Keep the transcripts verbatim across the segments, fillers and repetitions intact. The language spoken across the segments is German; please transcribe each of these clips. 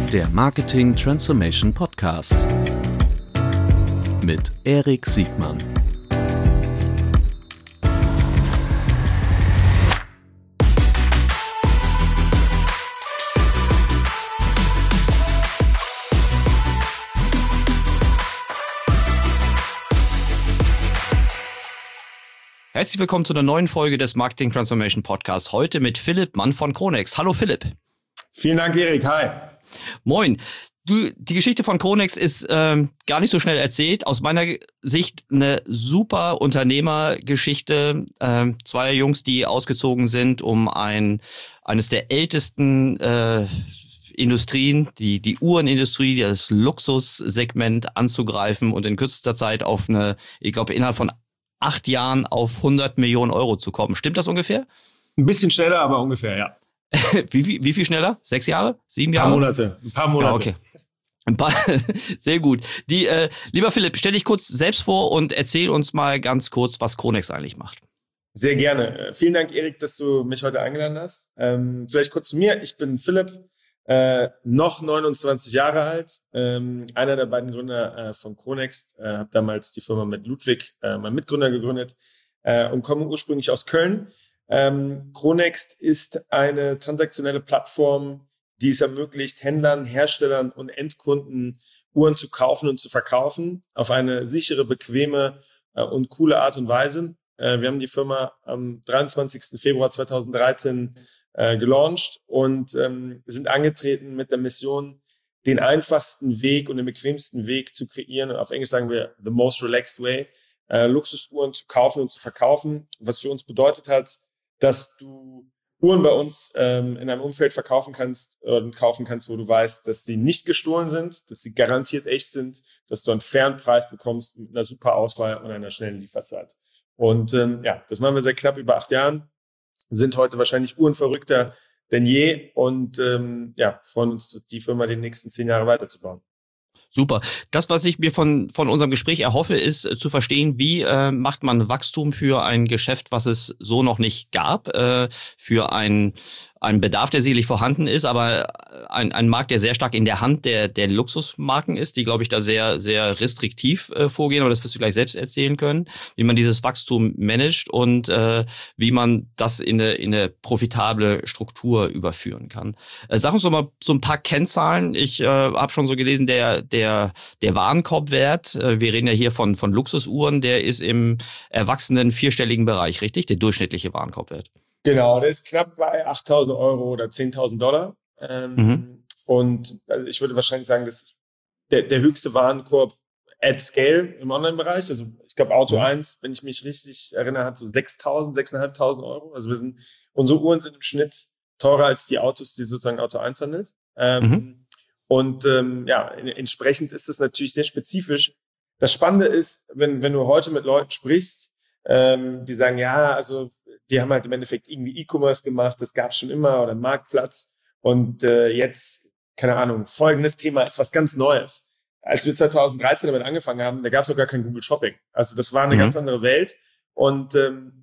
Der Marketing Transformation Podcast mit Erik Siegmann. Herzlich willkommen zu einer neuen Folge des Marketing Transformation Podcasts. Heute mit Philipp Mann von Chronext. Hallo Philipp. Vielen Dank, Erik. Hi. Moin. Du, die Geschichte von Chronext ist ähm, gar nicht so schnell erzählt. Aus meiner Sicht eine super Unternehmergeschichte. Ähm, zwei Jungs, die ausgezogen sind, um ein eines der ältesten äh, Industrien, die, die Uhrenindustrie, das Luxussegment anzugreifen und in kürzester Zeit auf eine, ich glaube, innerhalb von acht Jahren auf hundert Millionen Euro zu kommen. Stimmt das ungefähr? Ein bisschen schneller, aber ungefähr, ja. wie, wie, wie viel schneller? Sechs Jahre? Sieben Jahre? Ein paar Monate. Ein paar Monate. Ja, okay. Ein paar, sehr gut. Die, äh, lieber Philipp, stell dich kurz selbst vor und erzähl uns mal ganz kurz, was Chronext eigentlich macht. Sehr gerne. Vielen Dank, Erik, dass du mich heute eingeladen hast. Ähm, vielleicht kurz zu mir. Ich bin Philipp, äh, noch neunundzwanzig Jahre alt, ähm, einer der beiden Gründer äh, von Chronext. Äh, habe damals die Firma mit Ludwig, äh, mein Mitgründer, gegründet äh, und komme ursprünglich aus Köln. Ähm, Chronext ist eine transaktionelle Plattform, die es ermöglicht, Händlern, Herstellern und Endkunden Uhren zu kaufen und zu verkaufen auf eine sichere, bequeme äh, und coole Art und Weise. Äh, wir haben die Firma am dreiundzwanzigsten Februar zweitausenddreizehn äh, gelauncht und ähm, sind angetreten mit der Mission, den einfachsten Weg und den bequemsten Weg zu kreieren. Und auf Englisch sagen wir the most relaxed way, äh, Luxusuhren zu kaufen und zu verkaufen. Was für uns bedeutet hat, dass du Uhren bei uns ähm, in einem Umfeld verkaufen kannst und kaufen kannst, wo du weißt, dass die nicht gestohlen sind, dass sie garantiert echt sind, dass du einen fairen Preis bekommst mit einer super Auswahl und einer schnellen Lieferzeit. Und ähm, ja, das machen wir seit knapp über acht Jahren, sind heute wahrscheinlich uhrenverrückter denn je und ähm, ja, freuen uns, die Firma die nächsten zehn Jahre weiterzubauen. Super. Das, was ich mir von, von unserem Gespräch erhoffe, ist äh, zu verstehen, wie äh, macht man Wachstum für ein Geschäft, was es so noch nicht gab, äh, für ein ein Bedarf, der sicherlich vorhanden ist, aber ein, ein Markt, der sehr stark in der Hand der, der Luxusmarken ist, die, glaube ich, da sehr, sehr restriktiv äh, vorgehen, aber das wirst du gleich selbst erzählen können, wie man dieses Wachstum managt und äh, wie man das in eine, in eine profitable Struktur überführen kann. Äh, sag uns doch mal so ein paar Kennzahlen. Ich äh, habe schon so gelesen, der, der, der Warenkorbwert, äh, wir reden ja hier von, von Luxusuhren, der ist im erwachsenen vierstelligen Bereich, richtig? Der durchschnittliche Warenkorbwert. Genau, der ist knapp bei achttausend Euro oder zehntausend Dollar. Ähm, mhm. Und also ich würde wahrscheinlich sagen, das ist der, der höchste Warenkorb at scale im Online-Bereich. Also ich glaube, Auto mhm. eins, wenn ich mich richtig erinnere, hat so sechstausend, sechstausendfünfhundert Euro. Also wir sind, unsere Uhren sind im Schnitt teurer als die Autos, die sozusagen Auto eins handelt. Ähm, mhm. Und ähm, ja, entsprechend ist es natürlich sehr spezifisch. Das Spannende ist, wenn, wenn du heute mit Leuten sprichst, ähm, die sagen, ja, also die haben halt im Endeffekt irgendwie E-Commerce gemacht, das gab es schon immer, oder Marktplatz. Und äh, jetzt, keine Ahnung, folgendes Thema ist was ganz Neues. Als wir zweitausenddreizehn damit angefangen haben, da gab es noch gar kein Google Shopping. Also das war eine mhm. ganz andere Welt. Und ähm,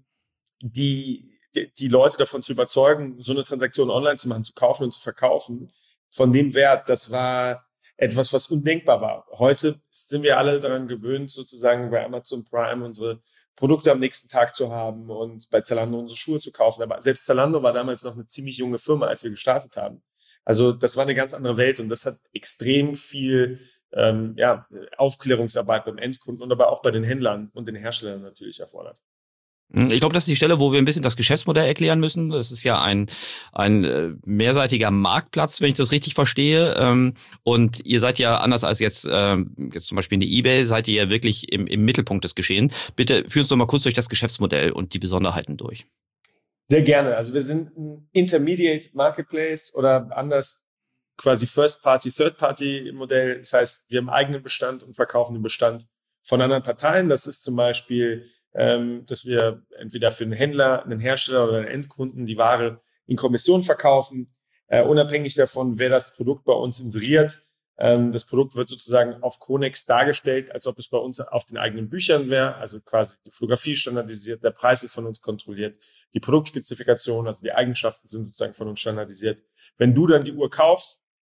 die, die, die Leute davon zu überzeugen, so eine Transaktion online zu machen, zu kaufen und zu verkaufen, von dem Wert, das war etwas, was undenkbar war. Heute sind wir alle daran gewöhnt, sozusagen bei Amazon Prime unsere Produkte am nächsten Tag zu haben und bei Zalando unsere Schuhe zu kaufen. Aber selbst Zalando war damals noch eine ziemlich junge Firma, als wir gestartet haben. Also das war eine ganz andere Welt und das hat extrem viel ähm, ja, Aufklärungsarbeit beim Endkunden und aber auch bei den Händlern und den Herstellern natürlich erfordert. Ich glaube, das ist die Stelle, wo wir ein bisschen das Geschäftsmodell erklären müssen. Das ist ja ein, ein äh, mehrseitiger Marktplatz, wenn ich das richtig verstehe. Ähm, und ihr seid ja anders als jetzt, ähm, jetzt zum Beispiel in der eBay, seid ihr ja wirklich im, im Mittelpunkt des Geschehens. Bitte führ uns doch mal kurz durch das Geschäftsmodell und die Besonderheiten durch. Sehr gerne. Also wir sind ein Intermediate Marketplace oder anders quasi First-Party, Third-Party-Modell. Das heißt, wir haben eigenen Bestand und verkaufen den Bestand von anderen Parteien. Das ist zum Beispiel dass wir entweder für einen Händler, einen Hersteller oder einen Endkunden die Ware in Kommission verkaufen, äh, unabhängig davon, wer das Produkt bei uns inseriert. Ähm, das Produkt wird sozusagen auf Chronext dargestellt, als ob es bei uns auf den eigenen Büchern wäre, also quasi die Fotografie standardisiert, der Preis ist von uns kontrolliert, die Produktspezifikation, also die Eigenschaften sind sozusagen von uns standardisiert. Wenn du dann die Uhr kaufst,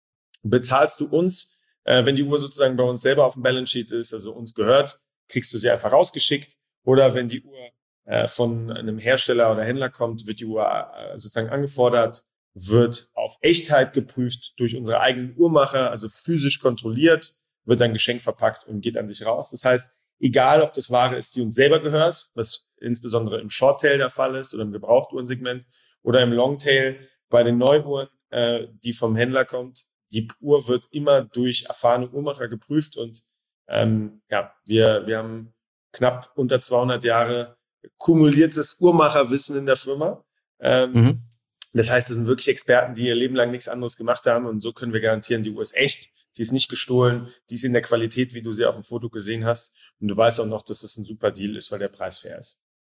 bezahlst du uns, äh, wenn die Uhr sozusagen bei uns selber auf dem Balance Sheet ist, also uns gehört, kriegst du sie einfach rausgeschickt. Oder wenn die Uhr äh, von einem Hersteller oder Händler kommt, wird die Uhr äh, sozusagen angefordert, wird auf Echtheit geprüft durch unsere eigenen Uhrmacher, also physisch kontrolliert, wird dann Geschenk verpackt und geht an dich raus. Das heißt, egal ob das Ware ist, die uns selber gehört, was insbesondere im Shorttail der Fall ist oder im Gebrauchtuhrensegment oder im Longtail bei den Neuuhren, äh, die vom Händler kommt, die Uhr wird immer durch erfahrene Uhrmacher geprüft und ähm, ja, wir, wir haben knapp unter zweihundert Jahre kumuliertes Uhrmacherwissen in der Firma. Ähm, mhm. Das heißt, das sind wirklich Experten, die ihr Leben lang nichts anderes gemacht haben und so können wir garantieren, die Uhr ist echt, die ist nicht gestohlen, die ist in der Qualität, wie du sie auf dem Foto gesehen hast und du weißt auch noch, dass das ein super Deal ist, weil der Preis fair ist.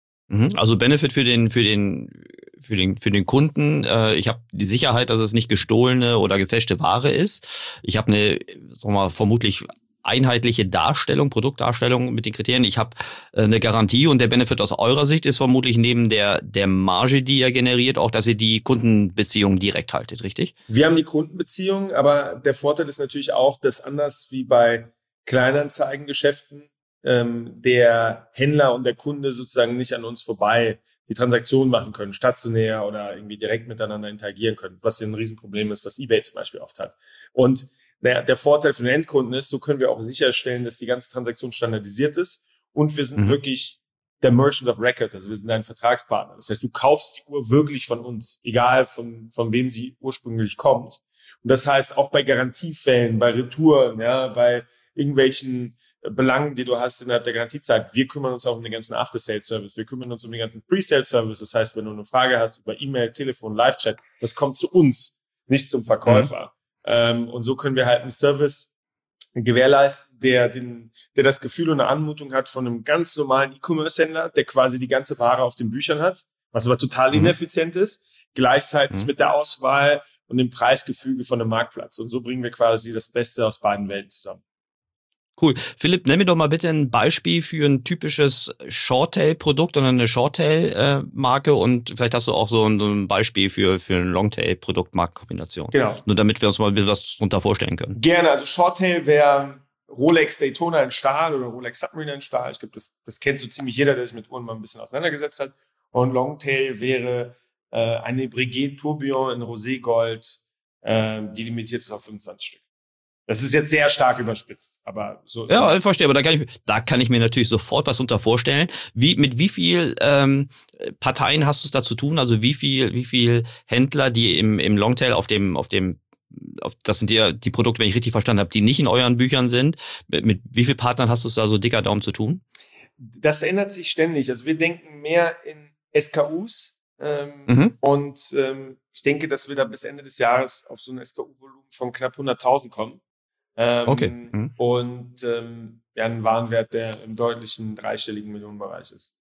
Also Benefit für den für den für den für den Kunden. Äh, ich habe die Sicherheit, dass es nicht gestohlene oder gefälschte Ware ist. Ich habe eine, sagen wir mal, vermutlich einheitliche Darstellung, Produktdarstellung mit den Kriterien. Ich habe äh, eine Garantie und der Benefit aus eurer Sicht ist vermutlich neben der der Marge, die ihr generiert, auch, dass ihr die Kundenbeziehung direkt haltet, richtig? Wir haben die Kundenbeziehung, aber der Vorteil ist natürlich auch, dass anders wie bei Kleinanzeigengeschäften ähm, der Händler und der Kunde sozusagen nicht an uns vorbei die Transaktion machen können, stationär oder irgendwie direkt miteinander interagieren können, was ein Riesenproblem ist, was eBay zum Beispiel oft hat. Und naja, der Vorteil für den Endkunden ist, so können wir auch sicherstellen, dass die ganze Transaktion standardisiert ist und wir sind mhm. wirklich der Merchant of Record, also wir sind ein Vertragspartner. Das heißt, du kaufst die Uhr wirklich von uns, egal von, von wem sie ursprünglich kommt. Und das heißt, auch bei Garantiefällen, bei Retouren, ja, bei irgendwelchen Belangen, die du hast innerhalb der Garantiezeit. Wir kümmern uns auch um den ganzen After-Sales-Service. Wir kümmern uns um den ganzen Pre-Sales-Service. Das heißt, wenn du eine Frage hast über E-Mail, Telefon, Live-Chat, das kommt zu uns, nicht zum Verkäufer. Mhm. Ähm, und so können wir halt einen Service gewährleisten, der den, der das Gefühl und eine Anmutung hat von einem ganz normalen E-Commerce-Händler, der quasi die ganze Ware auf den Büchern hat, was aber total mhm. ineffizient ist, gleichzeitig mhm. mit der Auswahl und dem Preisgefüge von einem Marktplatz. Und so bringen wir quasi das Beste aus beiden Welten zusammen. Cool. Philipp, nenn mir doch mal bitte ein Beispiel für ein typisches Shorttail-Produkt oder eine Shorttail-Marke und vielleicht hast du auch so ein Beispiel für, für ein Longtail-Produkt-Markenkombination. Genau. Nur damit wir uns mal ein bisschen was drunter vorstellen können. Gerne. Also Shorttail wäre Rolex Daytona in Stahl oder Rolex Submariner in Stahl. Ich glaube, das, das kennt so ziemlich jeder, der sich mit Uhren mal ein bisschen auseinandergesetzt hat. Und Longtail wäre äh, eine Breguet Tourbillon in Roségold, äh, die limitiert ist auf fünfundzwanzig Stück. Das ist jetzt sehr stark überspitzt, aber so. Ja, ich verstehe, aber da kann ich, da kann ich mir natürlich sofort was unter vorstellen. Wie, mit wie viel ähm, Parteien hast du es da zu tun? Also wie viel, wie viel Händler, die im, im Longtail auf dem, auf dem, auf, das sind ja die Produkte, wenn ich richtig verstanden habe, die nicht in euren Büchern sind. Mit, mit wie vielen Partnern hast du es da so dicker Daumen zu tun? Das ändert sich ständig. Also wir denken mehr in S K Us ähm, mhm. und ähm, ich denke, dass wir da bis Ende des Jahres auf so ein S K U-Volumen von knapp hunderttausend kommen. Ähm, okay. Mhm. Und ähm, ja, einen Warenwert, der im deutlichen dreistelligen Millionenbereich ist.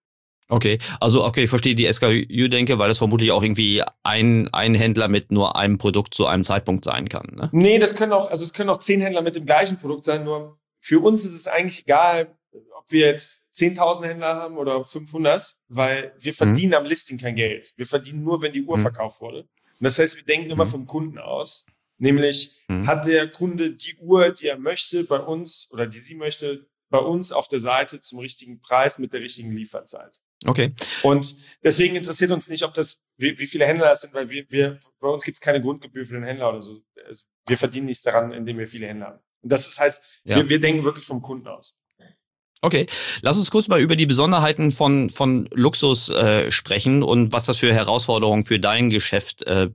Okay, also okay, ich verstehe die S K U-Denke, weil das vermutlich auch irgendwie ein, ein Händler mit nur einem Produkt zu einem Zeitpunkt sein kann, ne? Nee, das können auch, also es können auch zehn Händler mit dem gleichen Produkt sein, nur für uns ist es eigentlich egal, ob wir jetzt zehntausend Händler haben oder fünfhundert, weil wir verdienen mhm. am Listing kein Geld. Wir verdienen nur, wenn die Uhr mhm. verkauft wurde. Und das heißt, wir denken immer mhm. vom Kunden aus. Nämlich mhm. hat der Kunde die Uhr, die er möchte, bei uns oder die sie möchte, bei uns auf der Seite zum richtigen Preis mit der richtigen Lieferzeit. Okay. Und deswegen interessiert uns nicht, ob das, wie, wie viele Händler das sind, weil wir, wir bei uns gibt es keine Grundgebühr für den Händler oder so. Also wir verdienen nichts daran, indem wir viele Händler haben. Und das ist, heißt, ja. wir, wir denken wirklich vom Kunden aus. Okay, lass uns kurz mal über die Besonderheiten von, von Luxus äh, sprechen und was das für Herausforderungen für dein Geschäft äh,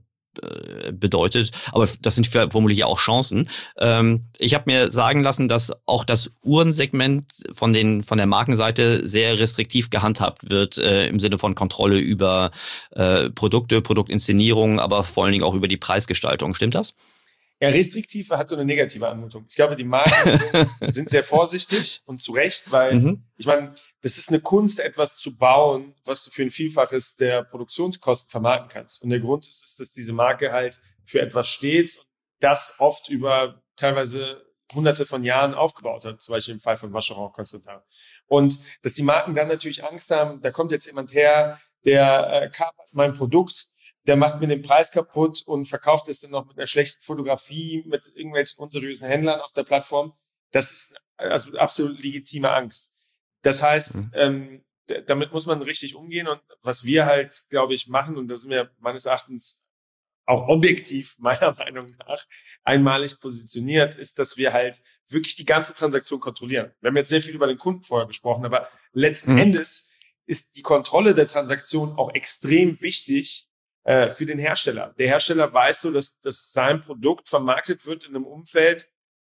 bedeutet, aber das sind vermutlich auch Chancen. Ähm, ich habe mir sagen lassen, dass auch das Uhrensegment von den von der Markenseite sehr restriktiv gehandhabt wird, äh, im Sinne von Kontrolle über äh, Produkte, Produktinszenierung, aber vor allen Dingen auch über die Preisgestaltung. Stimmt das? Ja, restriktiv hat so eine negative Anmutung. Ich glaube, die Marken sind, sind sehr vorsichtig und zu Recht, weil mhm. ich meine, das ist eine Kunst, etwas zu bauen, was du für ein Vielfaches der Produktionskosten vermarkten kannst. Und der Grund ist, ist, dass diese Marke halt für etwas steht und das oft über teilweise hunderte von Jahren aufgebaut hat, zum Beispiel im Fall von Vacheron Constantin. Und dass die Marken dann natürlich Angst haben, da kommt jetzt jemand her, der äh, kapert mein Produkt der macht mir den Preis kaputt und verkauft es dann noch mit einer schlechten Fotografie, mit irgendwelchen unseriösen Händlern auf der Plattform. Das ist also absolut legitime Angst. Das heißt, mhm. ähm, d- damit muss man richtig umgehen. Und was wir halt, glaube ich, machen, und da sind wir meines Erachtens auch objektiv, meiner Meinung nach, einmalig positioniert, ist, dass wir halt wirklich die ganze Transaktion kontrollieren. Wir haben jetzt sehr viel über den Kunden vorher gesprochen, aber letzten mhm. Endes ist die Kontrolle der Transaktion auch extrem wichtig äh, für den Hersteller. Der Hersteller weiß so, dass, dass sein Produkt vermarktet wird in einem Umfeld,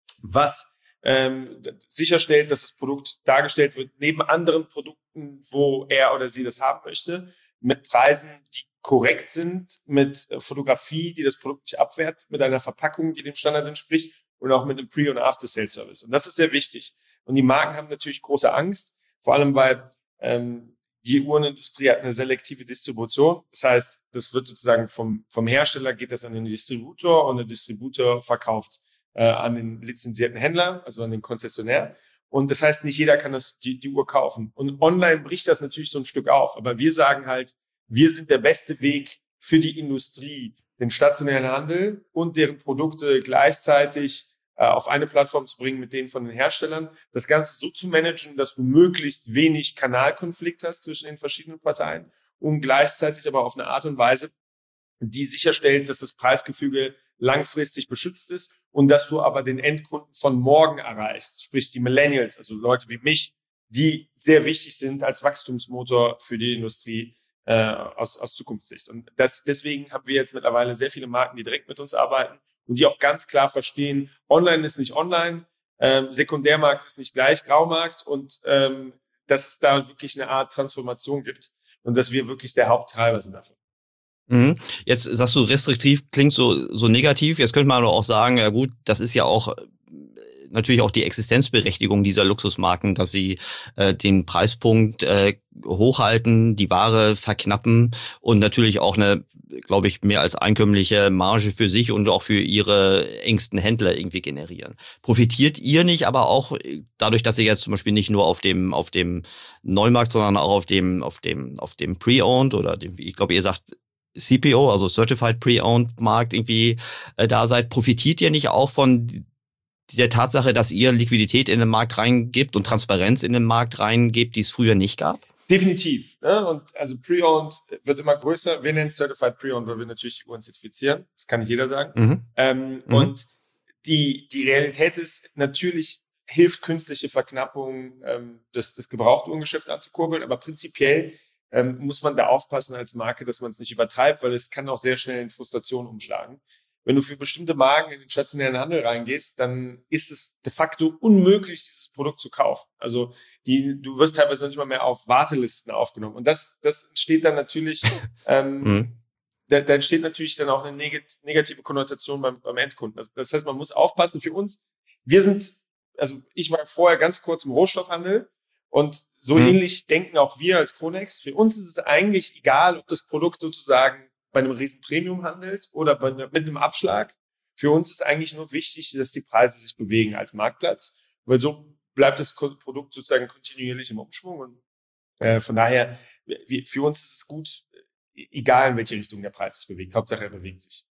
was ähm, sicherstellt, dass das Produkt dargestellt wird neben anderen Produkten, wo er oder sie das haben möchte, mit Preisen, die korrekt sind, mit Fotografie, die das Produkt nicht abwehrt, mit einer Verpackung, die dem Standard entspricht und auch mit einem Pre- und After-Sale-Service. Und das ist sehr wichtig. Und die Marken haben natürlich große Angst, vor allem weil ähm, die Uhrenindustrie hat eine selektive Distribution. Das heißt, das wird sozusagen vom, vom Hersteller geht das an den Distributor und der Distributor verkauft es äh, an den lizenzierten Händler, also an den Konzessionär. Und das heißt, nicht jeder kann das, die, die Uhr kaufen. Und online bricht das natürlich so ein Stück auf. Aber wir sagen halt, wir sind der beste Weg für die Industrie, den stationären Handel und deren Produkte gleichzeitig äh, auf eine Plattform zu bringen mit denen von den Herstellern. Das Ganze so zu managen, dass du möglichst wenig Kanalkonflikt hast zwischen den verschiedenen Parteien und gleichzeitig aber auf eine Art und Weise, die sicherstellt, dass das Preisgefüge langfristig beschützt ist und dass du aber den Endkunden von morgen erreichst, sprich die Millennials, also Leute wie mich, die sehr wichtig sind als Wachstumsmotor für die Industrie äh, aus, aus Zukunftssicht. Und das, deswegen haben wir jetzt mittlerweile sehr viele Marken, die direkt mit uns arbeiten und die auch ganz klar verstehen, Online ist nicht Online, ähm, Sekundärmarkt ist nicht gleich Graumarkt und ähm, dass es da wirklich eine Art Transformation gibt und dass wir wirklich der Haupttreiber sind davon. Mhm. Jetzt sagst du restriktiv, klingt so so negativ. Jetzt könnte man aber auch sagen, ja gut, das ist ja auch natürlich auch die Existenzberechtigung dieser Luxusmarken, dass sie äh, den Preispunkt äh, hochhalten, die Ware verknappen und natürlich auch eine, glaube ich, mehr als einkömmliche Marge für sich und auch für ihre engsten Händler irgendwie generieren. Profitiert ihr nicht aber auch dadurch, dass ihr jetzt zum Beispiel nicht nur auf dem auf dem Neumarkt, sondern auch auf dem auf dem auf dem Pre-Owned oder dem, ich glaube, ihr sagt C P O, also Certified Pre-Owned Markt irgendwie äh, da seid, profitiert ihr nicht auch von der Tatsache, dass ihr Liquidität in den Markt reingibt und Transparenz in den Markt reingibt, die es früher nicht gab? Definitiv. Ne? Und also Pre-Owned wird immer größer. Wir nennen es Certified Pre-Owned, weil wir natürlich die Uhren zertifizieren. Das kann nicht jeder sagen. Mhm. Ähm, mhm. Und die, die Realität ist, natürlich hilft künstliche Verknappung, ähm, das, das Gebrauchtourengeschäft anzukurbeln, aber prinzipiell ähm, muss man da aufpassen als Marke, dass man es nicht übertreibt, weil es kann auch sehr schnell in Frustration umschlagen. Wenn du für bestimmte Marken in den stationären Handel reingehst, dann ist es de facto unmöglich, dieses Produkt zu kaufen. Also die, du wirst teilweise nicht mal mehr auf Wartelisten aufgenommen. Und das, das entsteht dann natürlich, ähm, mhm. da, da entsteht natürlich dann auch eine negat- negative Konnotation beim, beim Endkunden. Also das heißt, man muss aufpassen. Für uns, wir sind, also ich war vorher ganz kurz im Rohstoffhandel und so mhm. ähnlich denken auch wir als Chronext. Für uns ist es eigentlich egal, ob das Produkt sozusagen bei einem riesen Premium handelt oder bei einer, mit einem Abschlag. Für uns ist eigentlich nur wichtig, dass die Preise sich bewegen als Marktplatz, weil so bleibt das Produkt sozusagen kontinuierlich im Umschwung und äh, von daher, wir, für uns ist es gut, egal in welche Richtung der Preis sich bewegt. Hauptsache er bewegt sich.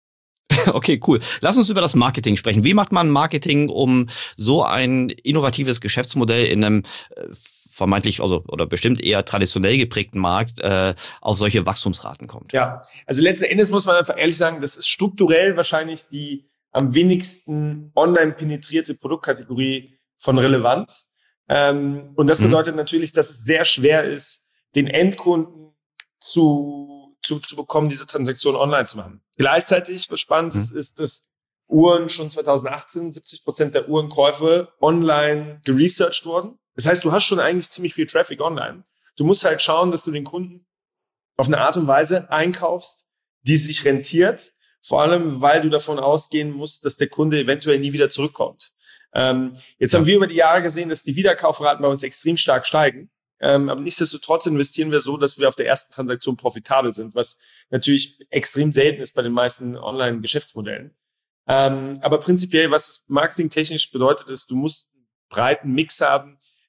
Okay, cool. Lass uns über das Marketing sprechen. Wie macht man Marketing, um so ein innovatives Geschäftsmodell in einem äh, vermeintlich, also oder bestimmt eher traditionell geprägten Markt äh, auf solche Wachstumsraten kommt? Ja, also letzten Endes muss man einfach ehrlich sagen, das ist strukturell wahrscheinlich die am wenigsten online penetrierte Produktkategorie von Relevanz. Ähm, und das bedeutet mhm. natürlich, dass es sehr schwer ist, den Endkunden zu, zu, zu bekommen, diese Transaktion online zu machen. Gleichzeitig, was spannend ist, mhm. ist, dass Uhren schon zwanzig achtzehn, siebzig Prozent der Uhrenkäufe online geresearched wurden. Das heißt, du hast schon eigentlich ziemlich viel Traffic online. Du musst halt schauen, dass du den Kunden auf eine Art und Weise einkaufst, die sich rentiert. Vor allem, weil du davon ausgehen musst, dass der Kunde eventuell nie wieder zurückkommt. Ähm, jetzt ja. haben wir über die Jahre gesehen, dass die Wiederkaufraten bei uns extrem stark steigen. Ähm, aber nichtsdestotrotz investieren wir so, dass wir auf der ersten Transaktion profitabel sind, was natürlich extrem selten ist bei den meisten Online-Geschäftsmodellen. Ähm, aber prinzipiell, was es marketingtechnisch bedeutet, ist, du musst einen breiten Mix haben,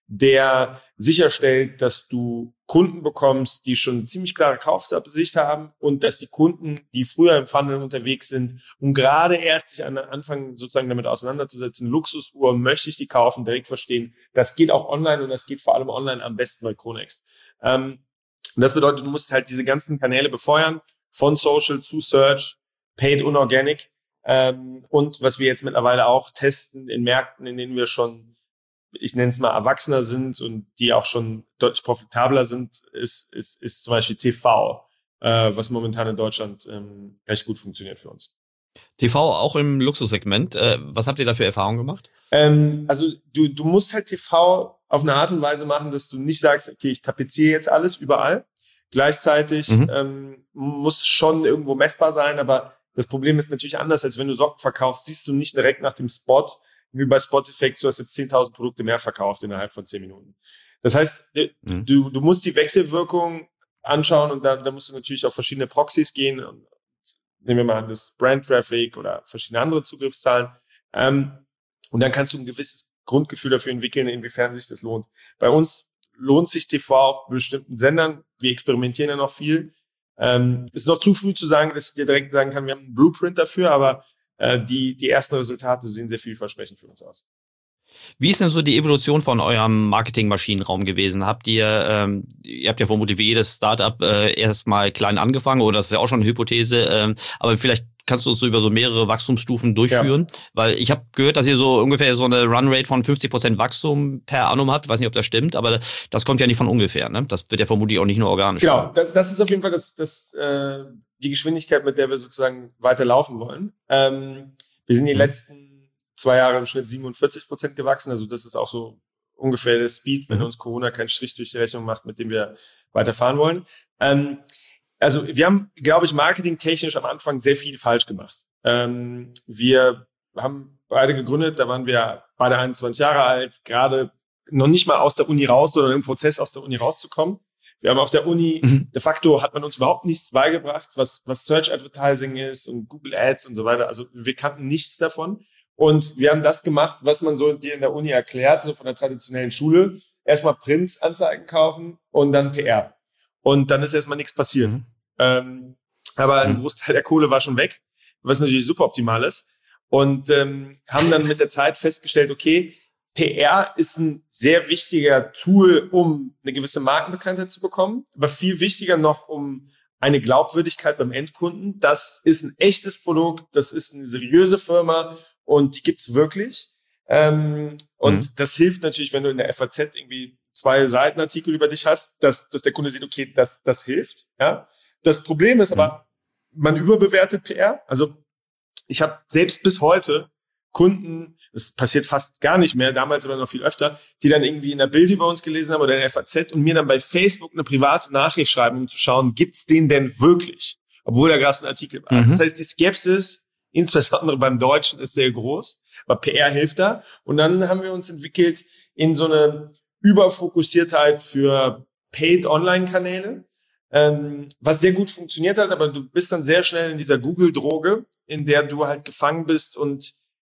der sicherstellt, dass du Kunden bekommst, die schon ziemlich klare Kaufsicht haben und dass die Kunden, die früher im Funnel unterwegs sind und gerade erst sich an, anfangen, sozusagen damit auseinanderzusetzen, Luxusuhr, möchte ich die kaufen, direkt verstehen, das geht auch online und das geht vor allem online am besten bei Chronext. Ähm, und das bedeutet, du musst halt diese ganzen Kanäle befeuern, von Social zu Search, Paid und Organic. Ähm, und was wir jetzt mittlerweile auch testen in Märkten, in denen wir schon, ich nenne es mal, erwachsener sind und die auch schon deutlich profitabler sind, ist, ist, ist zum Beispiel T V, äh, was momentan in Deutschland ähm, recht gut funktioniert für uns. T V auch im Luxussegment. Äh, was habt ihr da für Erfahrungen gemacht? Ähm, also du, du musst halt T V auf eine Art und Weise machen, dass du nicht sagst, okay, ich tapeziere jetzt alles überall. Gleichzeitig mhm. ähm, muss schon irgendwo messbar sein, aber das Problem ist natürlich anders, als wenn du Socken verkaufst, siehst du nicht direkt nach dem Spot, wie bei Spot-Effect, du hast jetzt zehntausend Produkte mehr verkauft innerhalb von zehn Minuten. Das heißt, mhm. du, du musst die Wechselwirkung anschauen und da, da musst du natürlich auf verschiedene Proxys gehen. Und nehmen wir mal an, das Brand-Traffic oder verschiedene andere Zugriffszahlen. Ähm, und dann kannst du ein gewisses Grundgefühl dafür entwickeln, inwiefern sich das lohnt. Bei uns lohnt sich T V auf bestimmten Sendern. Wir experimentieren ja noch viel. Ähm, ist noch zu früh zu sagen, dass ich dir direkt sagen kann, wir haben einen Blueprint dafür, aber äh, die, die ersten Resultate sehen sehr vielversprechend für uns aus. Wie ist denn so die Evolution von eurem Marketingmaschinenraum gewesen? Habt ihr, ähm, ihr habt ja vermutlich wie jedes Startup äh, erstmal klein angefangen, oder das ist ja auch schon eine Hypothese, ähm, aber vielleicht kannst du es so über so mehrere Wachstumsstufen durchführen? Ja. Weil ich habe gehört, dass ihr so ungefähr so eine Runrate von fünfzig Prozent Wachstum per annum habt. Ich weiß nicht, ob das stimmt, aber das kommt ja nicht von ungefähr. Ne? Das wird ja vermutlich auch nicht nur organisch. Genau, kommen. Das ist auf jeden Fall das, das, äh, die Geschwindigkeit, mit der wir sozusagen weiter laufen wollen. Ähm, wir sind die mhm. letzten zwei Jahre im Schnitt siebenundvierzig Prozent gewachsen. Also das ist auch so ungefähr der Speed, wenn mhm. uns Corona keinen Strich durch die Rechnung macht, mit dem wir weiterfahren wollen. Ähm, Also wir haben, glaube ich, marketingtechnisch am Anfang sehr viel falsch gemacht. Ähm, wir haben beide gegründet, da waren wir beide einundzwanzig Jahre alt, gerade noch nicht mal aus der Uni raus, sondern im Prozess aus der Uni rauszukommen. Wir haben auf der Uni, mhm. de facto hat man uns überhaupt nichts beigebracht, was, was Search Advertising ist und Google Ads und so weiter. Also wir kannten nichts davon. Und wir haben das gemacht, was man so dir in der Uni erklärt, so von der traditionellen Schule. Erstmal Print-Anzeigen kaufen und dann P R. Und dann ist erstmal nichts passiert. Mhm. Ähm, aber ein Großteil der Kohle war schon weg, was natürlich super optimal ist. Und ähm, haben dann mit der Zeit festgestellt, okay, P R ist ein sehr wichtiger Tool, um eine gewisse Markenbekanntheit zu bekommen, aber viel wichtiger noch, um eine Glaubwürdigkeit beim Endkunden. Das ist ein echtes Produkt, das ist eine seriöse Firma und die gibt's wirklich. Ähm, und mhm. das hilft natürlich, wenn du in der F A Z irgendwie zwei Seitenartikel über dich hast, dass, dass der Kunde sieht, okay, das, das hilft. Ja. Das Problem ist aber, man überbewertet P R. Also ich habe selbst bis heute Kunden, das passiert fast gar nicht mehr, damals aber noch viel öfter, die dann irgendwie in der Bild über uns gelesen haben oder in der F A Z und mir dann bei Facebook eine private Nachricht schreiben, um zu schauen, gibt's den denn wirklich? Obwohl da gerade ein Artikel war. Mhm. Also das heißt, die Skepsis, insbesondere beim Deutschen, ist sehr groß, aber P R hilft da. Und dann haben wir uns entwickelt in so eine Überfokussiertheit für Paid-Online-Kanäle, ähm, was sehr gut funktioniert hat, aber du bist dann sehr schnell in dieser Google-Droge, in der du halt gefangen bist und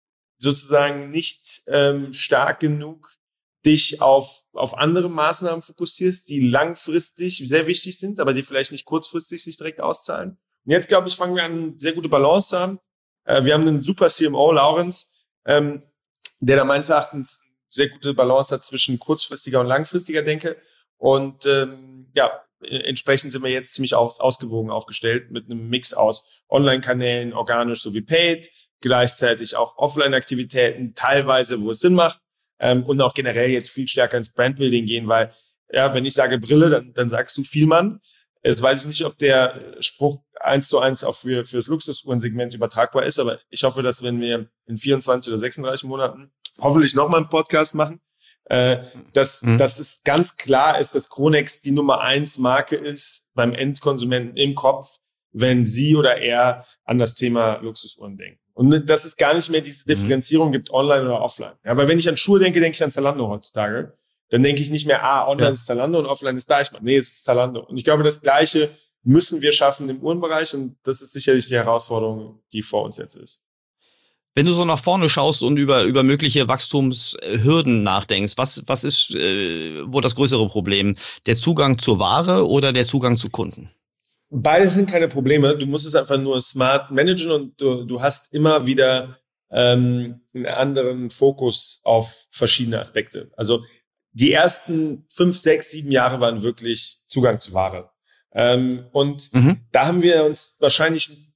sozusagen nicht ähm, stark genug dich auf auf andere Maßnahmen fokussierst, die langfristig sehr wichtig sind, aber die vielleicht nicht kurzfristig sich direkt auszahlen. Und jetzt, glaube ich, fangen wir an, eine sehr gute Balance zu haben. Äh, wir haben einen super C M O, Laurens, ähm, der da meines Erachtens sehr gute Balance hat zwischen kurzfristiger und langfristiger Denke. Und ähm, ja, entsprechend sind wir jetzt ziemlich aus, ausgewogen aufgestellt mit einem Mix aus Online-Kanälen, organisch sowie paid, gleichzeitig auch Offline-Aktivitäten, teilweise, wo es Sinn macht, ähm, und auch generell jetzt viel stärker ins Brandbuilding gehen, weil, ja, wenn ich sage Brille, dann, dann sagst du Vielmann. Jetzt weiß ich nicht, ob der Spruch eins zu eins auch für, für das Luxusuhrensegment übertragbar ist, aber ich hoffe, dass wenn wir in vierundzwanzig oder sechsunddreißig Monaten hoffentlich nochmal einen Podcast machen, äh, dass, mhm. dass es ganz klar ist, dass Chronext die Nummer eins Marke ist beim Endkonsumenten im Kopf, wenn sie oder er an das Thema Luxusuhren denken. Und dass es gar nicht mehr diese Differenzierung mhm. gibt, online oder offline. Ja, weil wenn ich an Schuhe denke, denke ich an Zalando heutzutage. Dann denke ich nicht mehr, ah, online ja. ist Zalando und offline ist Deichmann. Nee, es ist Zalando. Und ich glaube, das Gleiche müssen wir schaffen im Uhrenbereich und das ist sicherlich die Herausforderung, die vor uns jetzt ist. Wenn du so nach vorne schaust und über, über mögliche Wachstumshürden nachdenkst, was, was ist äh, wohl das größere Problem? Der Zugang zur Ware oder der Zugang zu Kunden? Beides sind keine Probleme. Du musst es einfach nur smart managen und du, du hast immer wieder ähm, einen anderen Fokus auf verschiedene Aspekte. Also die ersten fünf, sechs, sieben Jahre waren wirklich Zugang zu Ware. Ähm, und mhm. da haben wir uns wahrscheinlich einen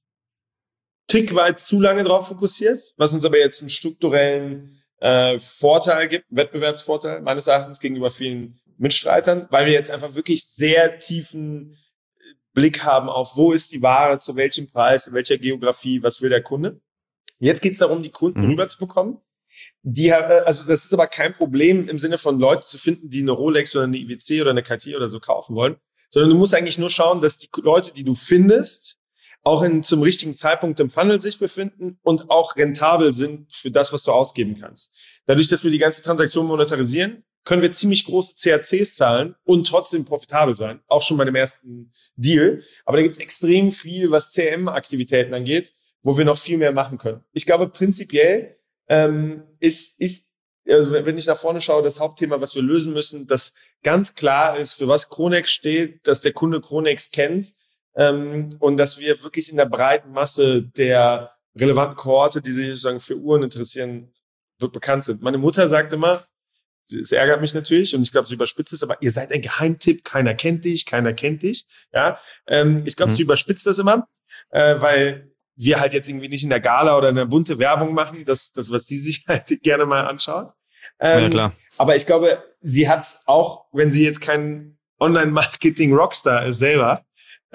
Tick weit zu lange drauf fokussiert, was uns aber jetzt einen strukturellen äh, Vorteil gibt, Wettbewerbsvorteil meines Erachtens gegenüber vielen Mitstreitern, weil wir jetzt einfach wirklich sehr tiefen Blick haben auf, wo ist die Ware, zu welchem Preis, in welcher Geografie, was will der Kunde. Jetzt geht es darum, die Kunden mhm. rüberzubekommen. Die, also das ist aber kein Problem im Sinne von Leuten zu finden, die eine Rolex oder eine I W C oder eine Cartier oder so kaufen wollen, sondern du musst eigentlich nur schauen, dass die Leute, die du findest, auch in, zum richtigen Zeitpunkt im Funnel sich befinden und auch rentabel sind für das, was du ausgeben kannst. Dadurch, dass wir die ganze Transaktion monetarisieren, können wir ziemlich große C A Cs zahlen und trotzdem profitabel sein, auch schon bei dem ersten Deal. Aber da gibt es extrem viel, was C R M-Aktivitäten angeht, wo wir noch viel mehr machen können. Ich glaube, prinzipiell ähm, ist, ist also wenn ich nach vorne schaue, das Hauptthema, was wir lösen müssen, das ganz klar ist, für was Chronext steht, dass der Kunde Chronext kennt ähm, und dass wir wirklich in der breiten Masse der relevanten Kohorte, die sich sozusagen für Uhren interessieren, bekannt sind. Meine Mutter sagt immer, es ärgert mich natürlich und ich glaube, sie überspitzt es, aber ihr seid ein Geheimtipp, keiner kennt dich, keiner kennt dich. Ja, ähm, ich glaube, mhm. sie überspitzt das immer, äh, weil wir halt jetzt irgendwie nicht in der Gala oder in der bunte Werbung machen, das, das was sie sich halt gerne mal anschaut. Ähm, ja, klar. Aber ich glaube, sie hat auch, wenn sie jetzt kein Online-Marketing-Rockstar ist selber,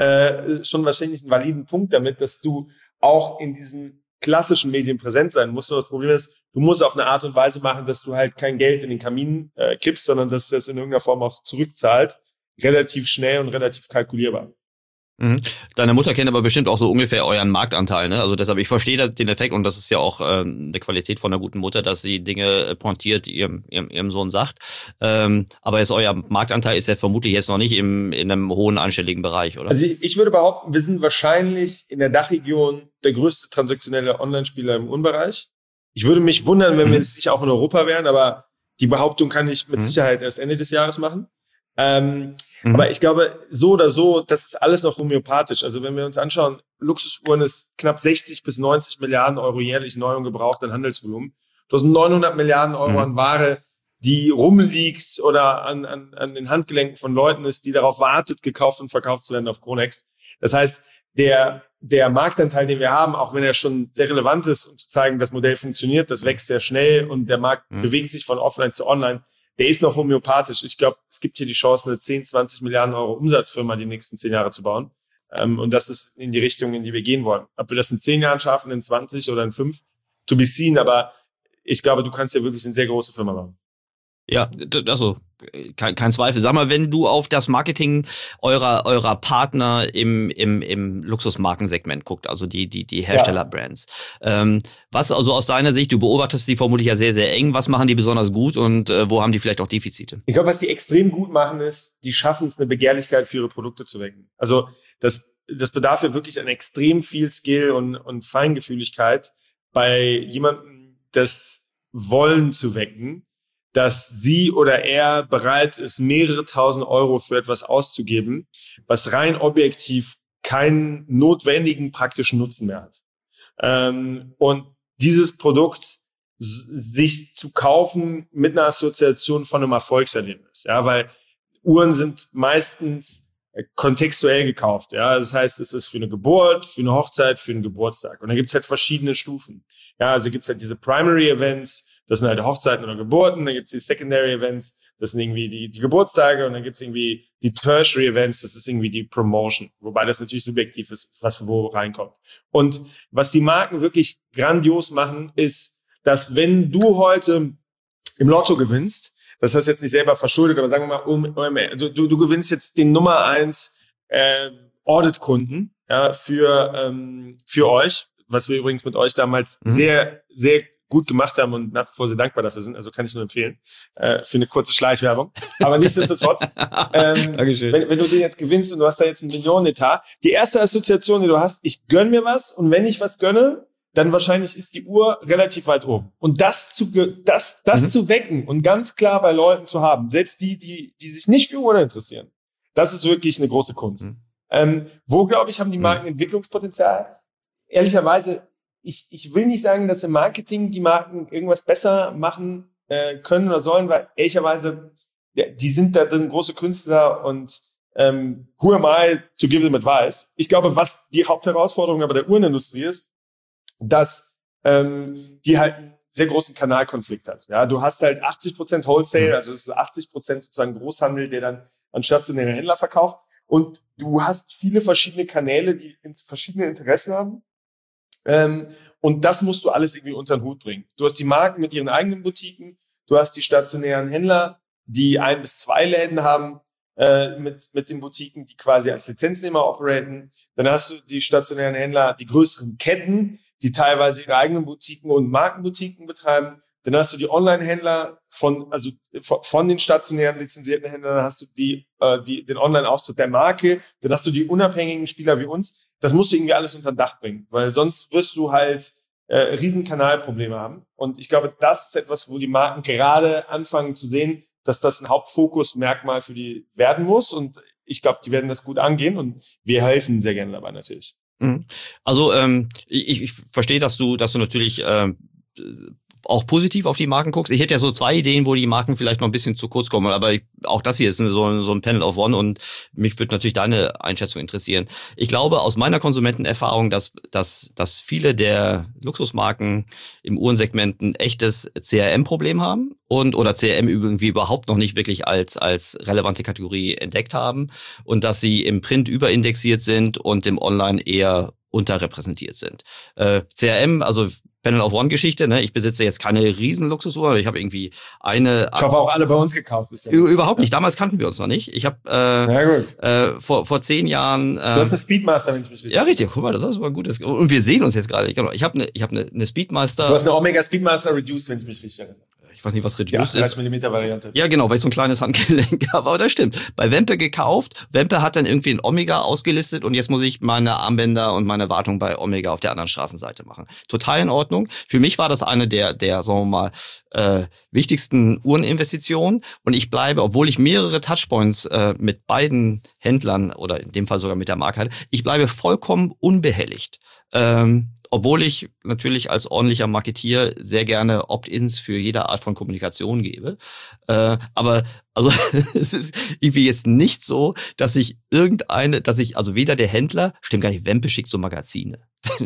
äh, schon wahrscheinlich einen validen Punkt damit, dass du auch in diesen klassischen Medien präsent sein musst. Nur das Problem ist, du musst auf eine Art und Weise machen, dass du halt kein Geld in den Kamin äh, kippst, sondern dass das in irgendeiner Form auch zurückzahlt. Relativ schnell und relativ kalkulierbar. Mhm. Deine Mutter kennt aber bestimmt auch so ungefähr euren Marktanteil, ne? Also deshalb, ich verstehe den Effekt und das ist ja auch ähm, eine Qualität von einer guten Mutter, dass sie Dinge pointiert, die ihrem, ihrem, ihrem Sohn sagt. Ähm, aber jetzt euer Marktanteil ist ja vermutlich jetzt noch nicht im, in einem hohen einstelligen Bereich, oder? Also ich, ich würde behaupten, wir sind wahrscheinlich in der Dachregion der größte transaktionelle Online-Spieler im Uhrenbereich. Ich würde mich wundern, wenn mhm. wir jetzt nicht auch in Europa wären, aber die Behauptung kann ich mit mhm. Sicherheit erst Ende des Jahres machen. Ähm, Mhm. Aber ich glaube, so oder so, das ist alles noch homöopathisch. Also wenn wir uns anschauen, Luxusuhren ist knapp sechzig bis neunzig Milliarden Euro jährlich neu und gebraucht an Handelsvolumen. Du hast neunhundert Milliarden Euro mhm. an Ware, die rumliegt oder an, an, an den Handgelenken von Leuten ist, die darauf wartet, gekauft und verkauft zu werden auf Chronext. Das heißt, der, der Marktanteil, den wir haben, auch wenn er schon sehr relevant ist, um zu zeigen, das Modell funktioniert, das wächst sehr schnell und der Markt mhm. bewegt sich von offline zu online, der ist noch homöopathisch. Ich glaube, es gibt hier die Chance, eine zehn, zwanzig Milliarden Euro Umsatzfirma die nächsten zehn Jahre zu bauen. Ähm, und das ist in die Richtung, in die wir gehen wollen. Ob wir das in zehn Jahren schaffen, in zwanzig oder in fünf, to be seen. Aber ich glaube, du kannst ja wirklich eine sehr große Firma machen. Ja, also kein, kein Zweifel. Sag mal, wenn du auf das Marketing eurer eurer Partner im im im Luxusmarkensegment guckt, also die die die Herstellerbrands, ja. ähm, was also aus deiner Sicht, du beobachtest die vermutlich ja sehr sehr eng. Was machen die besonders gut und äh, wo haben die vielleicht auch Defizite? Ich glaube, was die extrem gut machen, ist, die schaffen es, eine Begehrlichkeit für ihre Produkte zu wecken. Also das das bedarf ja wirklich an extrem viel Skill und und Feingefühligkeit bei jemandem, das Wollen zu wecken, dass sie oder er bereit ist, mehrere tausend Euro für etwas auszugeben, was rein objektiv keinen notwendigen praktischen Nutzen mehr hat. Ähm, und dieses Produkt s- sich zu kaufen mit einer Assoziation von einem Erfolgserlebnis, ja, weil Uhren sind meistens äh, kontextuell gekauft, ja, das heißt, es ist für eine Geburt, für eine Hochzeit, für einen Geburtstag und da gibt es halt verschiedene Stufen, ja, also gibt es halt diese Primary Events. Das sind halt Hochzeiten oder Geburten, dann gibt's die Secondary Events, das sind irgendwie die, die Geburtstage und dann gibt's irgendwie die Tertiary Events, das ist irgendwie die Promotion, wobei das natürlich subjektiv ist, was wo reinkommt. Und was die Marken wirklich grandios machen, ist, dass wenn du heute im Lotto gewinnst, das hast du jetzt nicht selber verschuldet, aber sagen wir mal, um, also du, du gewinnst jetzt den Nummer eins äh, Audit-Kunden ja, für, ähm, für euch, was wir übrigens mit euch damals mhm. sehr, sehr gut gemacht haben und nach wie vor sehr dankbar dafür sind. Also kann ich nur empfehlen, äh, für eine kurze Schleichwerbung. Aber nichtsdestotrotz, ähm, wenn, wenn du den jetzt gewinnst und du hast da jetzt einen Millionenetat, die erste Assoziation, die du hast, ich gönn mir was und wenn ich was gönne, dann wahrscheinlich ist die Uhr relativ weit oben. Und das zu, das, das mhm. zu wecken und ganz klar bei Leuten zu haben, selbst die, die, die sich nicht für Uhren interessieren, das ist wirklich eine große Kunst. Mhm. Ähm, wo, glaube ich, haben die Marken mhm. Entwicklungspotenzial? Ehrlicherweise, ich, ich will nicht sagen, dass im Marketing die Marken irgendwas besser machen äh, können oder sollen, weil ehrlicherweise, die sind da drin große Künstler und ähm, who am I to give them advice? Ich glaube, was die Hauptherausforderung aber der Uhrenindustrie ist, dass ähm, die halt einen sehr großen Kanalkonflikt hat. Ja, du hast halt achtzig Prozent Wholesale, also es ist achtzig Prozent sozusagen Großhandel, der dann an stationäre Händler verkauft. Und du hast viele verschiedene Kanäle, die verschiedene Interessen haben. Ähm, und das musst du alles irgendwie unter den Hut bringen. Du hast die Marken mit ihren eigenen Boutiquen, du hast die stationären Händler, die ein bis zwei Läden haben, äh, mit, mit den Boutiquen, die quasi als Lizenznehmer operaten. Dann hast du die stationären Händler, die größeren Ketten, die teilweise ihre eigenen Boutiquen und Markenboutiquen betreiben. Dann hast du die Online-Händler von, also von den stationären lizenzierten Händlern, dann hast du die, äh, die, den Online-Auftritt der Marke, dann hast du die unabhängigen Spieler wie uns. Das musst du irgendwie alles unter Dach bringen, weil sonst wirst du halt äh, riesen Kanalprobleme haben. Und ich glaube, das ist etwas, wo die Marken gerade anfangen zu sehen, dass das ein Hauptfokusmerkmal für die werden muss. Und ich glaube, die werden das gut angehen und wir helfen sehr gerne dabei natürlich. Also ähm, ich, ich verstehe, dass du, dass du natürlich ähm, auch positiv auf die Marken guckst. Ich hätte ja so zwei Ideen, wo die Marken vielleicht noch ein bisschen zu kurz kommen, aber ich, auch das hier ist so, so ein Panel of One und mich würde natürlich deine Einschätzung interessieren. Ich glaube aus meiner Konsumentenerfahrung, dass, dass, dass viele der Luxusmarken im Uhrensegment ein echtes C R M-Problem haben und oder C R M irgendwie überhaupt noch nicht wirklich als, als relevante Kategorie entdeckt haben und dass sie im Print überindexiert sind und im Online eher unterrepräsentiert sind. Äh, C R M, also Panel of One Geschichte, ne? Ich besitze jetzt keine riesen Luxusuhr, ich habe irgendwie eine. Ich hoffe auch alle bei uns gekauft bisher. Überhaupt nicht. Damals kannten wir uns noch nicht. Ich habe äh, äh, vor vor zehn Jahren. Äh, du hast eine Speedmaster, wenn ich mich richtig. Ja, richtig. Guck mal, das ist aber ein gutes. Und wir sehen uns jetzt gerade. Ich habe eine, ich habe eine, eine Speedmaster. Du hast eine Omega Speedmaster Reduced, wenn ich mich richtig erinnere. Ich weiß nicht, was Reduced ja, ist. dreißig Millimeter Variante. Ja, genau, weil ich so ein kleines Handgelenk habe. Aber das stimmt. Bei Wempe gekauft. Wempe hat dann irgendwie ein Omega ausgelistet und jetzt muss ich meine Armbänder und meine Wartung bei Omega auf der anderen Straßenseite machen. Total in Ordnung. Für mich war das eine der, der, sagen wir mal, äh, wichtigsten Uhreninvestitionen. Und ich bleibe, obwohl ich mehrere Touchpoints äh, mit beiden Händlern oder in dem Fall sogar mit der Marke hatte, ich bleibe vollkommen unbehelligt. Ähm, Obwohl ich natürlich als ordentlicher Marketier sehr gerne Opt-ins für jede Art von Kommunikation gebe. Äh, aber also es ist irgendwie jetzt nicht so, dass ich irgendeine, dass ich, also weder der Händler, stimmt gar nicht, Wempe schickt so Magazine.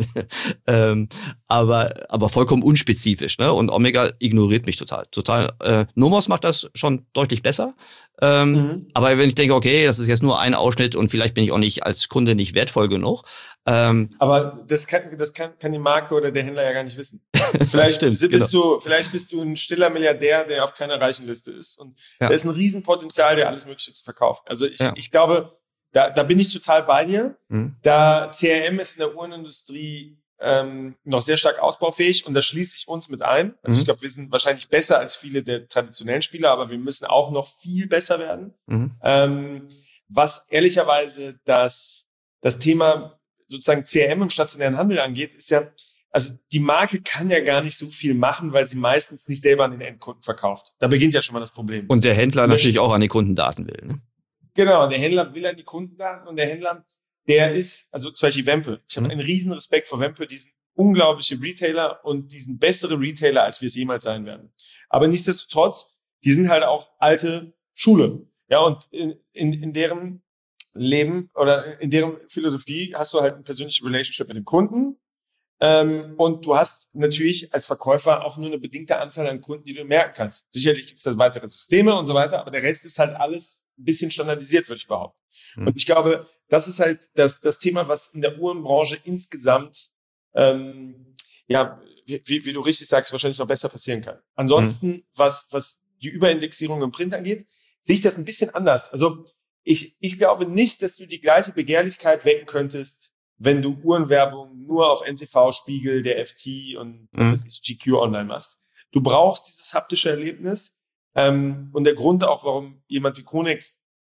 ähm, aber, aber vollkommen unspezifisch, ne? Und Omega ignoriert mich total. Total. Äh, Nomos macht das schon deutlich besser. Ähm, mhm. Aber wenn ich denke, okay, das ist jetzt nur ein Ausschnitt und vielleicht bin ich auch nicht als Kunde nicht wertvoll genug. Ähm, aber das kann, das kann, kann die Marke oder der Händler ja gar nicht wissen. Vielleicht, stimmt, bist, genau. du, vielleicht bist du ein stiller Milliardär, der auf keiner reichen Liste ist. Und ja. da ist ein Riesenpotenzial, der alles Mögliche zu verkaufen. Also ich, ja. ich glaube, da, da bin ich total bei dir. Mhm. Da C R M ist in der Uhrenindustrie ähm, noch sehr stark ausbaufähig und da schließe ich uns mit ein. Also mhm. ich glaube, wir sind wahrscheinlich besser als viele der traditionellen Spieler, aber wir müssen auch noch viel besser werden. Mhm. Ähm, was ehrlicherweise das, das Thema sozusagen C R M im stationären Handel angeht, ist ja, also die Marke kann ja gar nicht so viel machen, weil sie meistens nicht selber an den Endkunden verkauft. Da beginnt ja schon mal das Problem. Und der Händler natürlich auch an die Kundendaten will, ne? Genau, der Händler will an die Kundendaten und der Händler, der ist, also zum Beispiel Wempe. Ich habe mhm. einen riesen Respekt vor Wempe, die sind unglaubliche Retailer und die sind bessere Retailer, als wir es jemals sein werden. Aber nichtsdestotrotz, die sind halt auch alte Schule. Ja, und in, in, in deren Leben oder in deren Philosophie hast du halt eine persönliche Relationship mit dem Kunden. Ähm, und du hast natürlich als Verkäufer auch nur eine bedingte Anzahl an Kunden, die du merken kannst. Sicherlich gibt es da weitere Systeme und so weiter, aber der Rest ist halt alles ein bisschen standardisiert, würde ich behaupten. Mhm. Und ich glaube, das ist halt das, das Thema, was in der Uhrenbranche insgesamt, ähm, ja, wie, wie du richtig sagst, wahrscheinlich noch besser passieren kann. Ansonsten, mhm. was, was die Überindexierung im Print angeht, sehe ich das ein bisschen anders. Also ich, ich glaube nicht, dass du die gleiche Begehrlichkeit wecken könntest, wenn du Uhrenwerbung nur auf N T V, Spiegel, der F T und was mhm. ist G Q online machst. Du brauchst dieses haptische Erlebnis. Ähm, und der Grund auch, warum jemand wie Konex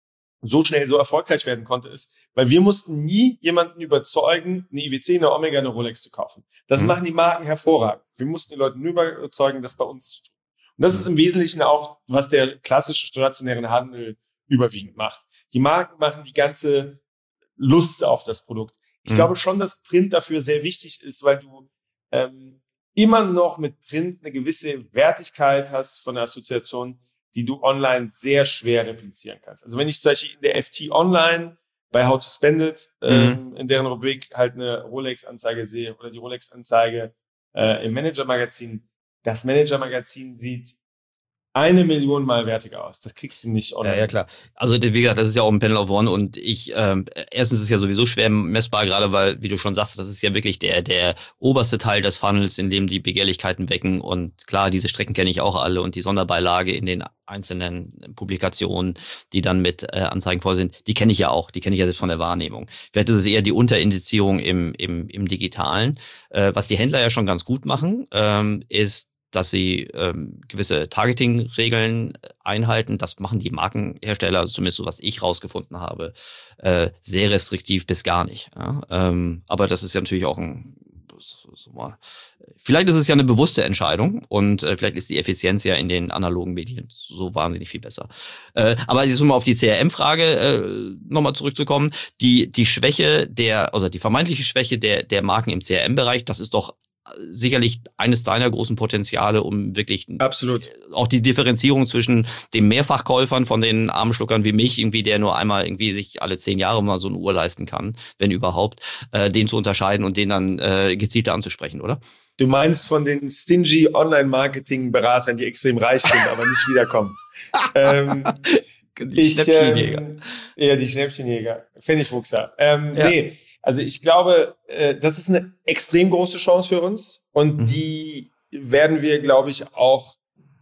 so schnell so erfolgreich werden konnte, ist, weil wir mussten nie jemanden überzeugen, eine I W C, eine Omega, eine Rolex zu kaufen. Das mhm. machen die Marken hervorragend. Wir mussten die Leute nur überzeugen, das bei uns zu tun. Und das ist im Wesentlichen auch, was der klassische stationäre Handel überwiegend macht. Die Marken machen die ganze Lust auf das Produkt. Ich mhm. glaube schon, dass Print dafür sehr wichtig ist, weil du ähm, immer noch mit Print eine gewisse Wertigkeit hast von der Assoziation, die du online sehr schwer replizieren kannst. Also wenn ich zum Beispiel in der F T Online bei How to Spend It, mhm. ähm, in deren Rubrik halt eine Rolex-Anzeige sehe oder die Rolex-Anzeige äh, im Manager-Magazin, das Manager-Magazin sieht eine Million Mal wertiger aus. Das kriegst du nicht online. Ja, ja, klar. Also wie gesagt, das ist ja auch ein Panel of One und ich, ähm, erstens ist es ja sowieso schwer messbar, gerade weil, wie du schon sagst, das ist ja wirklich der der oberste Teil des Funnels, in dem die Begehrlichkeiten wecken und klar, diese Strecken kenne ich auch alle und die Sonderbeilage in den einzelnen Publikationen, die dann mit äh, Anzeigen voll sind, die kenne ich ja auch, die kenne ich ja selbst von der Wahrnehmung. Vielleicht ist es eher die Unterindizierung im im im Digitalen. Äh, was die Händler ja schon ganz gut machen, ähm, ist dass sie ähm, gewisse Targeting-Regeln einhalten. Das machen die Markenhersteller, also zumindest so was ich rausgefunden habe, äh, sehr restriktiv bis gar nicht. Ja? Ähm, aber das ist ja natürlich auch ein, so mal, vielleicht ist es ja eine bewusste Entscheidung und äh, vielleicht ist die Effizienz ja in den analogen Medien so wahnsinnig viel besser. Äh, aber jetzt um mal auf die C R M-Frage äh, nochmal zurückzukommen, die die Schwäche der, also die vermeintliche Schwäche der der Marken im C R M-Bereich, das ist doch sicherlich eines deiner großen Potenziale, um wirklich absolut auch die Differenzierung zwischen den Mehrfachkäufern von den Armschluckern wie mich, irgendwie der nur einmal irgendwie sich alle zehn Jahre mal so eine Uhr leisten kann, wenn überhaupt, äh, den zu unterscheiden und den dann äh, gezielter anzusprechen, oder? Du meinst von den stingy Online-Marketing-Beratern, die extrem reich sind, aber nicht wiederkommen. ähm, die ich, Schnäppchenjäger. Ähm, ja, die Schnäppchenjäger. Pfennigfuchser. Ähm, ja. Nee. Also ich glaube, äh, das ist eine extrem große Chance für uns und mhm. die werden wir, glaube ich, auch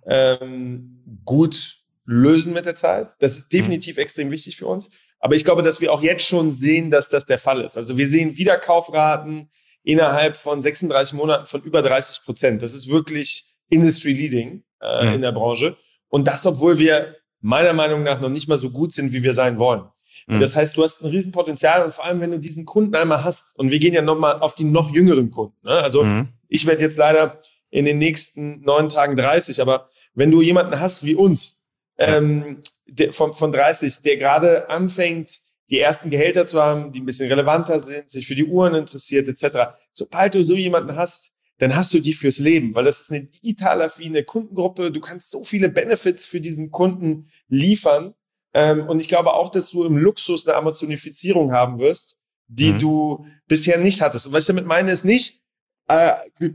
ähm, gut lösen mit der Zeit. Das ist definitiv mhm. extrem wichtig für uns. Aber ich glaube, dass wir auch jetzt schon sehen, dass das der Fall ist. Also wir sehen Wiederkaufraten innerhalb von sechsunddreißig Monaten von über dreißig Prozent. Das ist wirklich industry-leading äh, mhm. in der Branche. Und das, obwohl wir meiner Meinung nach noch nicht mal so gut sind, wie wir sein wollen. Und das heißt, du hast ein Riesenpotenzial und vor allem, wenn du diesen Kunden einmal hast und wir gehen ja nochmal auf die noch jüngeren Kunden. Ne? Also mhm. ich werde jetzt leider in den nächsten neun Tagen dreißig, aber wenn du jemanden hast wie uns ähm, der, von, von dreißig, der gerade anfängt, die ersten Gehälter zu haben, die ein bisschen relevanter sind, sich für die Uhren interessiert et cetera. Sobald du so jemanden hast, dann hast du die fürs Leben, weil das ist eine digital affine Kundengruppe. Du kannst so viele Benefits für diesen Kunden liefern. Ähm, und ich glaube auch, dass du im Luxus eine Amazonifizierung haben wirst, die mhm. du bisher nicht hattest. Und was ich damit meine, ist nicht, äh,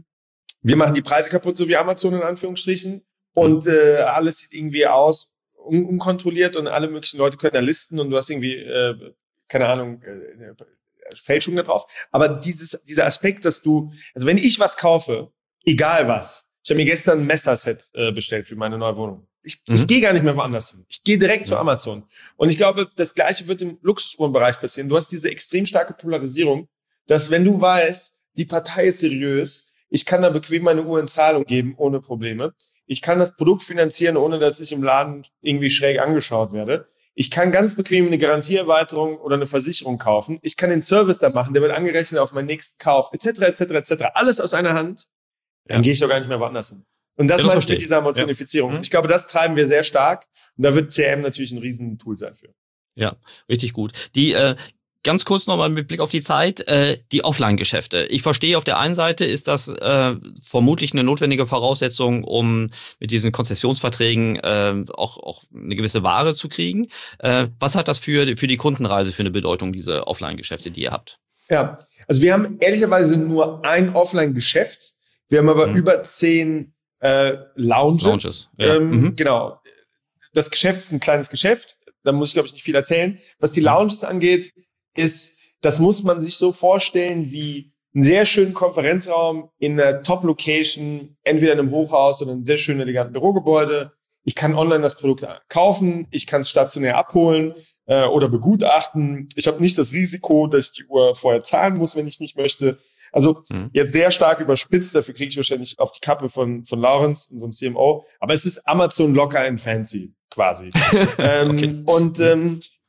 wir machen die Preise kaputt, so wie Amazon in Anführungsstrichen, und äh, alles sieht irgendwie aus, un- unkontrolliert und alle möglichen Leute können da listen und du hast irgendwie, äh, keine Ahnung, äh, Fälschung da drauf. Aber dieses, dieser Aspekt, dass du, also wenn ich was kaufe, egal was, ich habe mir gestern ein Messerset äh, bestellt für meine neue Wohnung. Ich, mhm. ich gehe gar nicht mehr woanders hin. Ich gehe direkt mhm. zu Amazon. Und ich glaube, das Gleiche wird im Luxusuhrenbereich passieren. Du hast diese extrem starke Polarisierung, dass wenn du weißt, die Partei ist seriös, ich kann da bequem meine Uhr in Zahlung geben, ohne Probleme. Ich kann das Produkt finanzieren, ohne dass ich im Laden irgendwie schräg angeschaut werde. Ich kann ganz bequem eine Garantieerweiterung oder eine Versicherung kaufen. Ich kann den Service da machen, der wird angerechnet auf meinen nächsten Kauf, et cetera, et cetera, et cetera. Alles aus einer Hand. Dann ja. gehe ich doch gar nicht mehr woanders hin. Und das ja, meine ich mit dieser Amazonifizierung. Ja. Ich glaube, das treiben wir sehr stark. Und da wird C R M natürlich ein Riesentool sein für. Ja, richtig gut. Die, äh, ganz kurz nochmal mit Blick auf die Zeit, äh, die Offline-Geschäfte. Ich verstehe, auf der einen Seite ist das äh, vermutlich eine notwendige Voraussetzung, um mit diesen Konzessionsverträgen äh, auch, auch eine gewisse Ware zu kriegen. Äh, was hat das für, für die Kundenreise für eine Bedeutung, diese Offline-Geschäfte, die ihr habt? Ja, also wir haben ehrlicherweise nur ein Offline-Geschäft. Wir haben aber mhm. über zehn äh, Lounges. Lounges ja. ähm, mhm. Genau. Das Geschäft ist ein kleines Geschäft. Da muss ich, glaube ich, nicht viel erzählen. Was die Lounges angeht, ist, das muss man sich so vorstellen wie einen sehr schönen Konferenzraum in einer Top-Location, entweder in einem Hochhaus oder einem sehr schönen, eleganten Bürogebäude. Ich kann online das Produkt kaufen, ich kann es stationär abholen äh, oder begutachten. Ich habe nicht das Risiko, dass ich die Uhr vorher zahlen muss, wenn ich nicht möchte. Also mhm. jetzt sehr stark überspitzt, dafür kriege ich wahrscheinlich auf die Kappe von von Lawrence, unserem C M O. Aber es ist Amazon locker and fancy quasi. ähm, okay. Und ähm,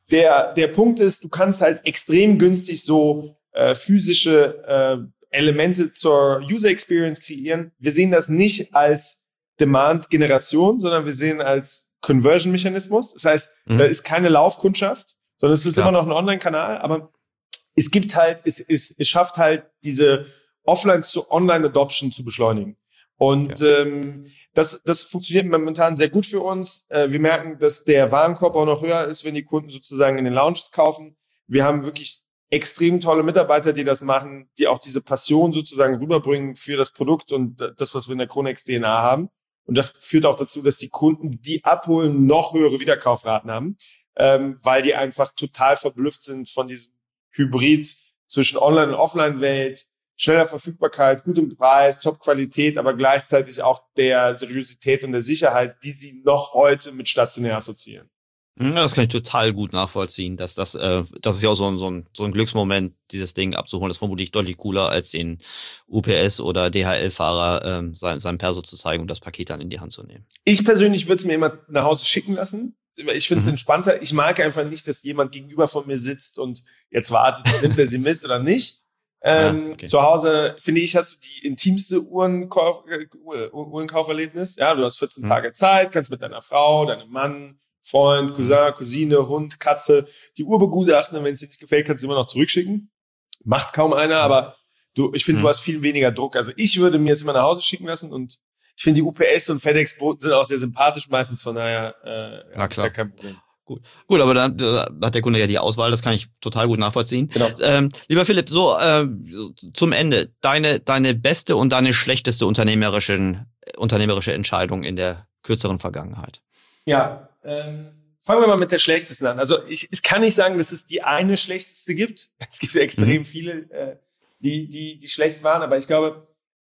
der, der Punkt ist, du kannst halt extrem günstig so äh, physische äh, Elemente zur User Experience kreieren. Wir sehen das nicht als Demand-Generation, sondern wir sehen als Conversion-Mechanismus. Das heißt, mhm. da ist keine Laufkundschaft, sondern es ist Klar. immer noch ein Online-Kanal, aber es gibt halt, es, es, es schafft halt diese Offline- zu Online-Adoption zu beschleunigen. Und ja. ähm, das, das funktioniert momentan sehr gut für uns. Äh, wir merken, dass der Warenkorb auch noch höher ist, wenn die Kunden sozusagen in den Lounges kaufen. Wir haben wirklich extrem tolle Mitarbeiter, die das machen, die auch diese Passion sozusagen rüberbringen für das Produkt und das, was wir in der Chronext D N A haben. Und das führt auch dazu, dass die Kunden, die abholen, noch höhere Wiederkaufraten haben, ähm, weil die einfach total verblüfft sind von diesem Hybrid zwischen Online- und Offline-Welt, schneller Verfügbarkeit, gutem Preis, Top-Qualität, aber gleichzeitig auch der Seriosität und der Sicherheit, die sie noch heute mit stationär assoziieren. Ja, das kann ich total gut nachvollziehen, dass das, äh, das ist ja auch so ein, so, ein, so ein Glücksmoment, dieses Ding abzuholen. Das ist vermutlich deutlich cooler, als den U P S- oder D H L-Fahrer ähm, sein, seinem Perso zu zeigen und das Paket dann in die Hand zu nehmen. Ich persönlich würde es mir immer nach Hause schicken lassen. Ich finde es mhm. entspannter. Ich mag einfach nicht, dass jemand gegenüber von mir sitzt und jetzt wartet, nimmt er sie mit oder nicht. Ähm, ah, okay. Zu Hause, finde ich, hast du die intimste Uhrenkauf, äh, Uhrenkauferlebnis. Ja, du hast vierzehn mhm. Tage Zeit, kannst mit deiner Frau, deinem Mann, Freund, Cousin, Cousine, Hund, Katze die Uhr begutachten und wenn es dir nicht gefällt, kannst du immer noch zurückschicken. Macht kaum einer, aber du, ich finde, mhm. du hast viel weniger Druck. Also ich würde mir jetzt immer nach Hause schicken lassen und ich finde, die U P S und FedEx-Boten sind auch sehr sympathisch meistens, von daher äh, Na, klar. ist ja kein Problem. Gut, gut, aber dann da hat der Kunde ja die Auswahl, das kann ich total gut nachvollziehen. Genau. Ähm, lieber Philipp, so äh, zum Ende, deine deine beste und deine schlechteste unternehmerische, unternehmerische Entscheidung in der kürzeren Vergangenheit. Ja, ähm, fangen wir mal mit der schlechtesten an. Also ich, ich kann nicht sagen, dass es die eine schlechteste gibt. Es gibt extrem mhm. viele, äh, die, die, die schlecht waren, aber ich glaube,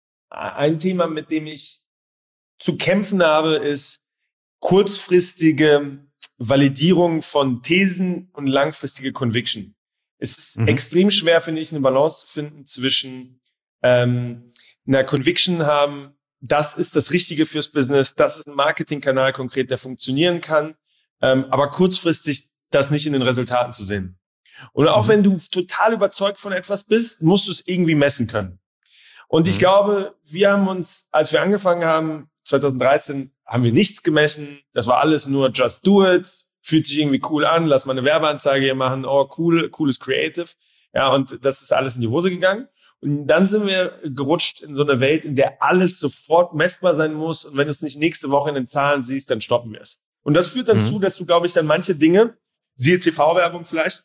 ein Thema, mit dem ich zu kämpfen habe, ist kurzfristige Validierung von Thesen und langfristige Conviction. Es ist mhm. extrem schwer, finde ich, eine Balance zu finden zwischen ähm, einer Conviction haben, das ist das Richtige fürs Business, das ist ein Marketingkanal konkret, der funktionieren kann, ähm, aber kurzfristig das nicht in den Resultaten zu sehen. Und auch mhm. wenn du total überzeugt von etwas bist, musst du es irgendwie messen können. Und mhm. ich glaube, wir haben uns, als wir angefangen haben, zwanzig dreizehn, haben wir nichts gemessen. Das war alles nur just do it. Fühlt sich irgendwie cool an. Lass mal eine Werbeanzeige hier machen. Oh, cool, cooles Creative. Ja, und das ist alles in die Hose gegangen. Und dann sind wir gerutscht in so eine Welt, in der alles sofort messbar sein muss. Und wenn du es nicht nächste Woche in den Zahlen siehst, dann stoppen wir es. Und das führt dann mhm. zu, dass du, glaube ich, dann manche Dinge, siehe T V-Werbung vielleicht,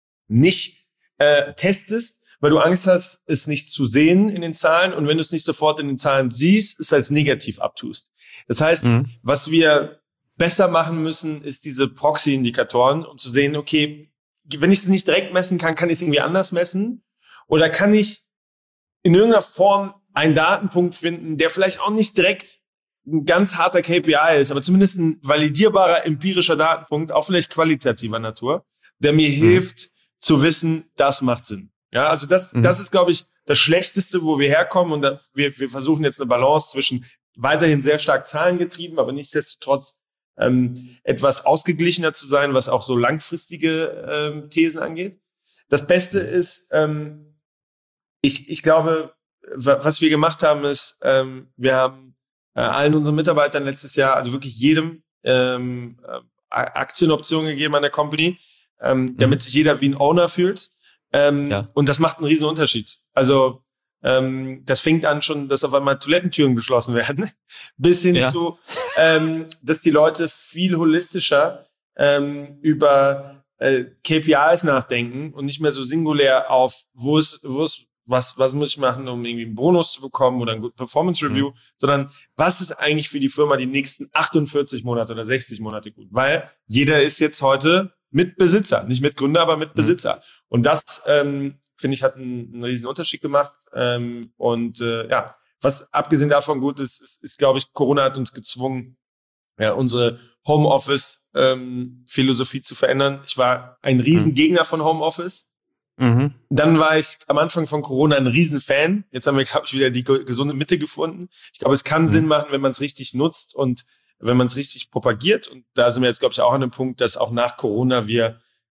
nicht äh, testest, weil du Angst hast, es nicht zu sehen in den Zahlen. Und wenn du es nicht sofort in den Zahlen siehst, es als negativ abtust. Das heißt, mhm. was wir besser machen müssen, ist diese Proxy-Indikatoren, um zu sehen, okay, wenn ich es nicht direkt messen kann, kann ich es irgendwie anders messen? Oder kann ich in irgendeiner Form einen Datenpunkt finden, der vielleicht auch nicht direkt ein ganz harter K P I ist, aber zumindest ein validierbarer empirischer Datenpunkt, auch vielleicht qualitativer Natur, der mir mhm. hilft zu wissen, das macht Sinn. Ja, also das, mhm. das ist, glaube ich, das Schlechteste, wo wir herkommen. Und da, wir, wir versuchen jetzt eine Balance zwischen weiterhin sehr stark zahlengetrieben, aber nichtsdestotrotz ähm, etwas ausgeglichener zu sein, was auch so langfristige ähm, Thesen angeht. Das Beste ist, ähm, ich, ich glaube, was wir gemacht haben, ist, ähm, wir haben äh, allen unseren Mitarbeitern letztes Jahr, also wirklich jedem, ähm, äh, Aktienoptionen gegeben an der Company, ähm, damit mhm. sich jeder wie ein Owner fühlt. Ähm, ja. Und das macht einen riesen Unterschied. Also ähm, das fängt an schon, dass auf einmal Toilettentüren geschlossen werden, bis hin ja. zu, ähm, dass die Leute viel holistischer ähm, über äh, K P Is nachdenken und nicht mehr so singulär auf, wo ist, wo ist, was, was muss ich machen, um irgendwie einen Bonus zu bekommen oder ein gutes Performance Review, mhm. sondern was ist eigentlich für die Firma die nächsten achtundvierzig Monate oder sechzig Monate gut? Weil jeder ist jetzt heute Mitbesitzer, nicht Mitgründer, aber Mitbesitzer. Mhm. Und das, ähm, finde ich, hat einen, einen riesen Unterschied gemacht. Ähm, und äh, ja, was abgesehen davon gut ist, ist, ist glaube ich, Corona hat uns gezwungen, ja, unsere Homeoffice-Philosophie ähm, zu verändern. Ich war ein Riesengegner mhm. von Homeoffice. Mhm. Dann war ich am Anfang von Corona ein Riesenfan. Jetzt haben wir, glaube ich, wieder die gesunde Mitte gefunden. Ich glaube, es kann mhm. Sinn machen, wenn man es richtig nutzt und wenn man es richtig propagiert. Und da sind wir jetzt, glaube ich, auch an einem Punkt, dass auch nach Corona wir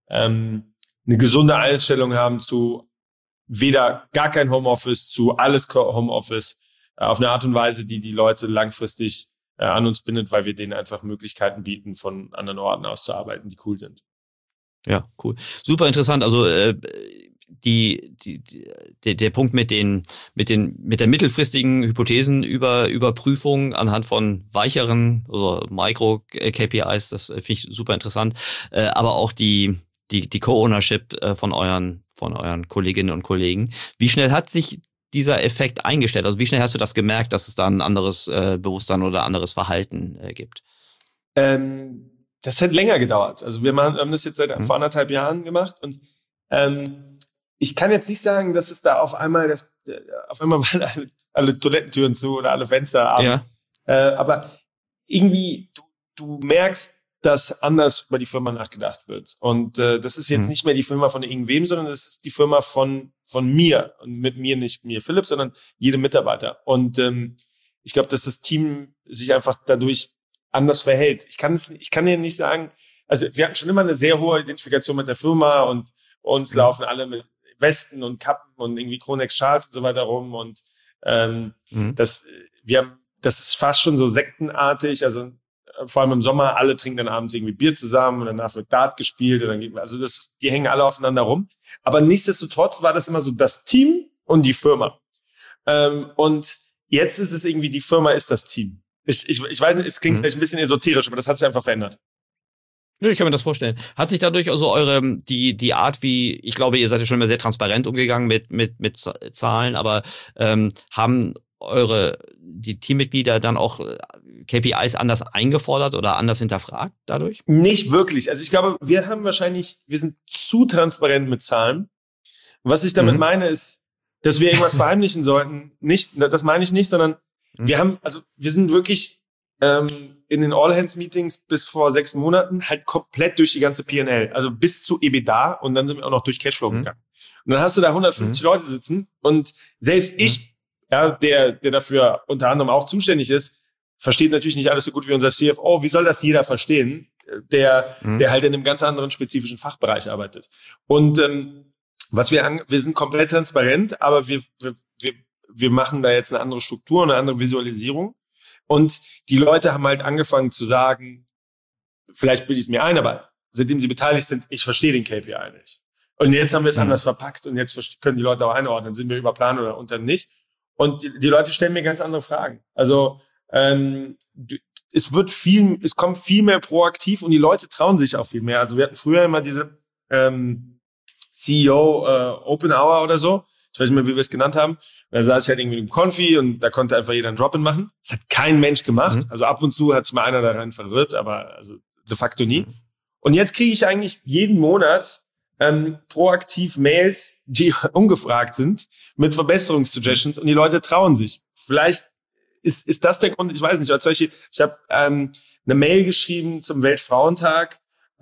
ähm, eine gesunde Einstellung haben zu weder gar kein Homeoffice, zu alles Homeoffice, äh, auf eine Art und Weise, die die Leute langfristig äh, an uns bindet, weil wir denen einfach Möglichkeiten bieten, von anderen Orten aus zu arbeiten, die cool sind. Ja, cool. Super interessant. Also äh, die, die, die, der, der Punkt mit den, mit den, mit der mittelfristigen Hypothesen über Überprüfung anhand von weicheren, also Micro-K P Is, das finde ich super interessant. Äh, aber auch die, die, die Co-Ownership äh, von euren, von euren Kolleginnen und Kollegen. Wie schnell hat sich dieser Effekt eingestellt? Also wie schnell hast du das gemerkt, dass es da ein anderes äh, Bewusstsein oder anderes Verhalten äh, gibt? Ähm, das hat länger gedauert. Also wir haben das jetzt seit mhm. vor anderthalb Jahren gemacht und ähm, ich kann jetzt nicht sagen, dass es da auf einmal, das, auf einmal waren alle, alle Toilettentüren zu oder alle Fenster abends. Ja. Äh, aber irgendwie, du, du merkst, dass anders über die Firma nachgedacht wird. Und äh, das ist jetzt mhm. nicht mehr die Firma von irgendwem, sondern das ist die Firma von, von mir. Und mit mir nicht mir Philipp, sondern jedem Mitarbeiter. Und ähm, ich glaube, dass das Team sich einfach dadurch anders verhält. Ich kann es, ich kann dir nicht sagen, also wir hatten schon immer eine sehr hohe Identifikation mit der Firma und uns mhm. laufen alle mit Westen und Kappen und irgendwie Kronex-Schals und so weiter rum und ähm, mhm. das, wir haben, das ist fast schon so sektenartig, also vor allem im Sommer, alle trinken dann abends irgendwie Bier zusammen und danach wird Dart gespielt und dann geht, also das, die hängen alle aufeinander rum, aber nichtsdestotrotz war das immer so das Team und die Firma ähm, und jetzt ist es irgendwie, die Firma ist das Team. Ich, ich, ich weiß nicht, es klingt mhm. vielleicht ein bisschen esoterisch, aber das hat sich einfach verändert. Ja, ich kann mir das vorstellen. Hat sich dadurch also eure, die, die Art, wie, ich glaube, ihr seid ja schon immer sehr transparent umgegangen mit, mit, mit Zahlen, aber ähm, haben eure, die Teammitglieder dann auch K P Is anders eingefordert oder anders hinterfragt dadurch? Nicht wirklich. Also ich glaube, wir haben wahrscheinlich, wir sind zu transparent mit Zahlen. Was ich damit mhm. meine, ist, dass wir irgendwas verheimlichen sollten. Nicht, das meine ich nicht, sondern mhm. wir haben, also wir sind wirklich ähm, in den All-Hands-Meetings bis vor sechs Monaten halt komplett durch die ganze P und L, also bis zu EBITDA und dann sind wir auch noch durch Cashflow mhm. gegangen. Und dann hast du da hundertfünfzig mhm. Leute sitzen und selbst mhm. ich, ja, der, der dafür unter anderem auch zuständig ist, versteht natürlich nicht alles so gut wie unser C F O. Wie soll das jeder verstehen, der, mhm. der halt in einem ganz anderen spezifischen Fachbereich arbeitet? Und ähm, was wir an, wir sind komplett transparent, aber wir, wir, wir, wir machen da jetzt eine andere Struktur, eine andere Visualisierung. Und die Leute haben halt angefangen zu sagen, vielleicht bilde ich es mir ein, aber seitdem sie beteiligt sind, ich verstehe den K P I nicht. Und jetzt haben wir es mhm. anders verpackt und jetzt können die Leute auch einordnen, sind wir über Plan oder unter nicht. Und die, die Leute stellen mir ganz andere Fragen. Also ähm, es wird viel, es kommt viel mehr proaktiv und die Leute trauen sich auch viel mehr. Also wir hatten früher immer diese ähm, C E O äh, Open Hour oder so. Ich weiß nicht mehr, wie wir es genannt haben. Da saß ich halt irgendwie im Konfi und da konnte einfach jeder einen Drop-In machen. Das hat kein Mensch gemacht. Mhm. Also ab und zu hat sich mal einer da rein verirrt, aber also de facto nie. Mhm. Und jetzt kriege ich eigentlich jeden Monat ähm, proaktiv Mails, die ungefragt sind, mit Verbesserungssuggestions und die Leute trauen sich. Vielleicht ist, ist das der Grund, ich weiß nicht. Als solche, ich habe ähm, eine Mail geschrieben zum Weltfrauentag,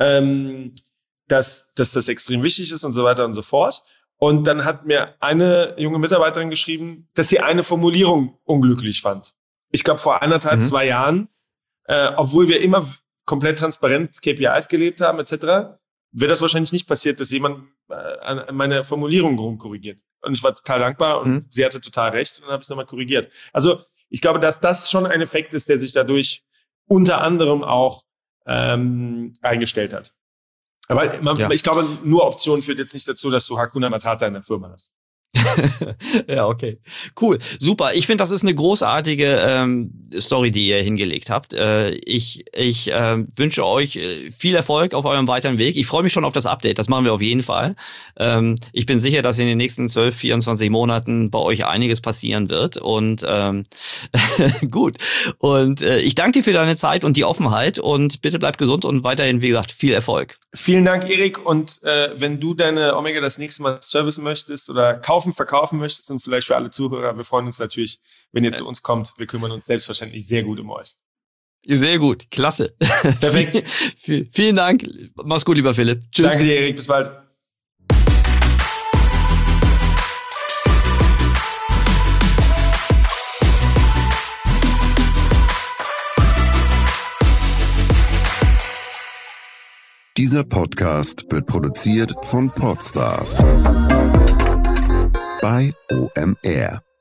ähm, dass, dass das extrem wichtig ist und so weiter und so fort. Und dann hat mir eine junge Mitarbeiterin geschrieben, dass sie eine Formulierung unglücklich fand. Ich glaube, vor eineinhalb, mhm. zwei Jahren, äh, obwohl wir immer komplett transparent K P Is gelebt haben, et cetera, wäre das wahrscheinlich nicht passiert, dass jemand äh, an meine Formulierung rumkorrigiert. Und ich war total dankbar und mhm. sie hatte total recht und dann habe ich es nochmal korrigiert. Also ich glaube, dass das schon ein Effekt ist, der sich dadurch unter anderem auch ähm, eingestellt hat. Aber man, ja. ich glaube, nur Optionen führt jetzt nicht dazu, dass du Hakuna Matata in der Firma hast. Ja, okay. Cool. Super. Ich finde, das ist eine großartige ähm, Story, die ihr hingelegt habt. Äh, ich ich äh, wünsche euch viel Erfolg auf eurem weiteren Weg. Ich freue mich schon auf das Update. Das machen wir auf jeden Fall. Ähm, ich bin sicher, dass in den nächsten zwölf, vierundzwanzig Monaten bei euch einiges passieren wird. Und ähm, gut. Und äh, ich danke dir für deine Zeit und die Offenheit. Und bitte bleib gesund und weiterhin, wie gesagt, viel Erfolg. Vielen Dank, Erik. Und äh, wenn du deine Omega das nächste Mal servicen möchtest oder kaufen, verkaufen möchtest und vielleicht für alle Zuhörer, wir freuen uns natürlich, wenn ihr ja. zu uns kommt. Wir kümmern uns selbstverständlich sehr gut um euch. Sehr gut, klasse. Perfekt. Vielen Dank. Mach's gut, lieber Philipp. Tschüss. Danke dir, Erik. Bis bald. Dieser Podcast wird produziert von Podstars bei O M R.